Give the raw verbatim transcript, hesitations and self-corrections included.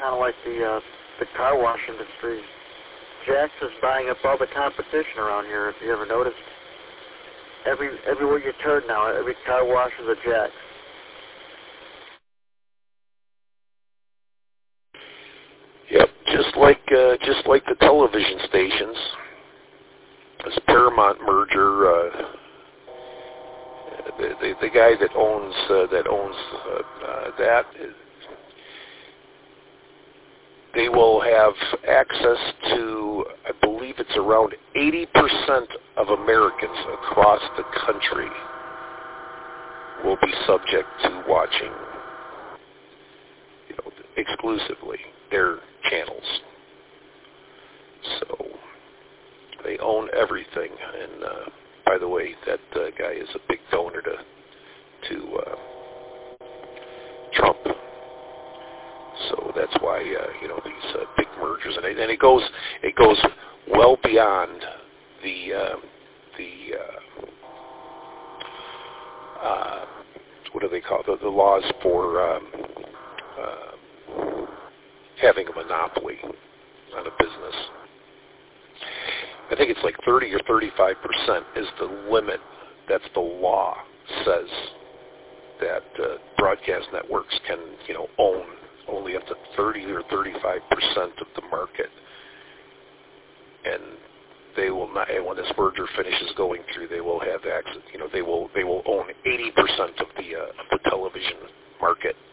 kind of like the uh, the car wash industry. Jax is buying up all the competition around here. If you ever noticed, every everywhere you turn now, every car wash is a Jax. Yep, just like uh, just like the television stations. This Paramount merger, uh, the, the the guy that owns uh, that owns uh, uh, that, they will have access to, I believe it's around eighty percent of Americans across the country will be subject to watching, you know, exclusively their channels. So they own everything, and uh, by the way, that uh, guy is a big donor to to uh, Trump. So that's why uh, you know these uh, big mergers, and it, and it goes it goes well beyond the uh, the uh, uh, what do they call it? The, the laws for um, uh, having a monopoly on a business. I think it's like thirty or thirty-five percent is the limit. That's the law says that uh, broadcast networks can, you know, own only up to thirty or thirty-five percent of the market, and they will not. And when this merger finishes going through, they will have access. You know, they will they will own eighty percent of the uh, of the television market.